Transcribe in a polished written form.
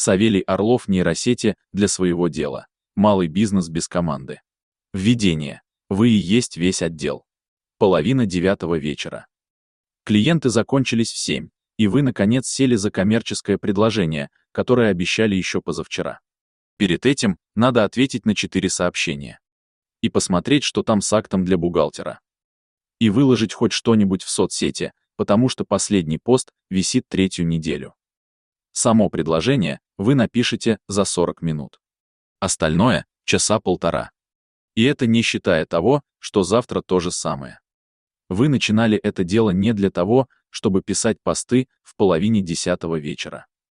Савелий Орлов, нейросети для своего дела. Малый бизнес без команды. Введение. Вы и есть весь отдел. 8:30 вечера. Клиенты закончились в 7, и вы, наконец, сели за коммерческое предложение, которое обещали еще позавчера. Перед этим надо ответить на 4 сообщения. И посмотреть, что там с актом для бухгалтера. И выложить хоть что-нибудь в соцсети, потому что последний пост висит 3-ю неделю. Само предложение вы напишете за 40 минут. Остальное — часа полтора. И это не считая того, что завтра то же самое. Вы начинали это дело не для того, чтобы писать посты в 9:30 вечера.